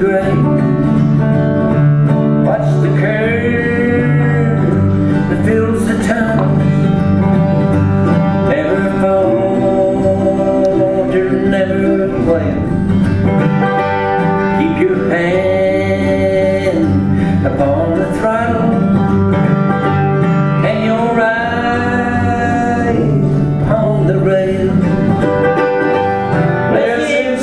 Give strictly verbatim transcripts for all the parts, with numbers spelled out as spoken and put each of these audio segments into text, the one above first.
grave. Watch the curve that fills the tunnel. Never falter, never quail. Keep your hand upon the throttle and your eye upon the rail. Blessed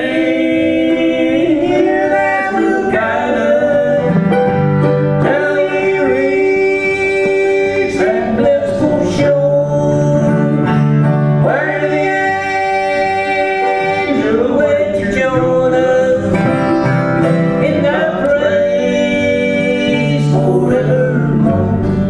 Savior that will guide us till we reach that blissful shore, where the angels wait to join us in that praise forevermore.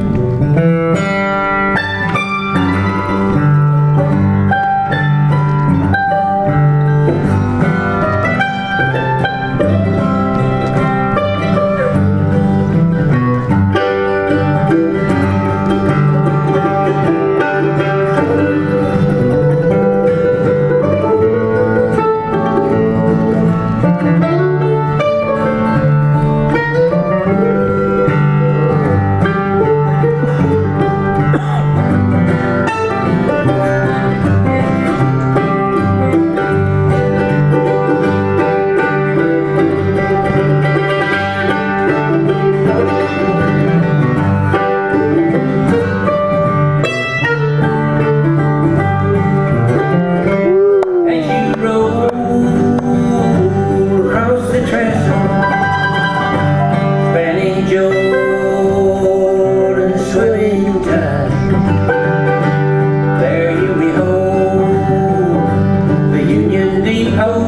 Jordan swelling tide, there you behold the Union Depot,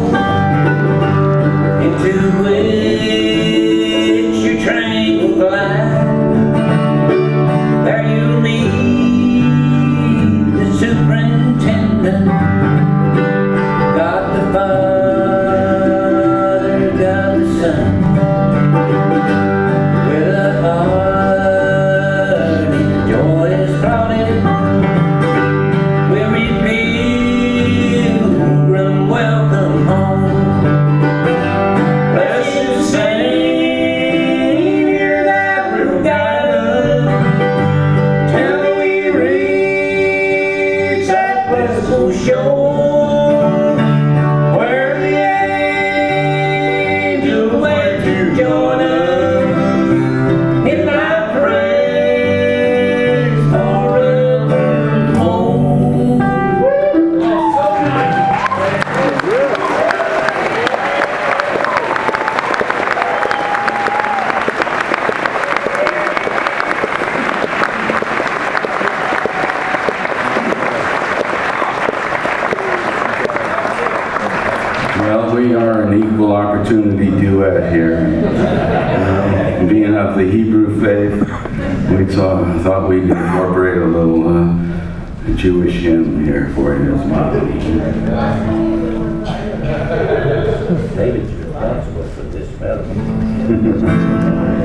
into which your train will glide. There you'll meet the superintendent, God the Father, God the Son. Shore, where the angels wait to join us in that praise forevermore. Well, we are an equal opportunity duet here. Uh, being of the Hebrew faith, we saw, thought we'd incorporate a little uh, Jewish hymn here for you as well. David's responsible for this melody.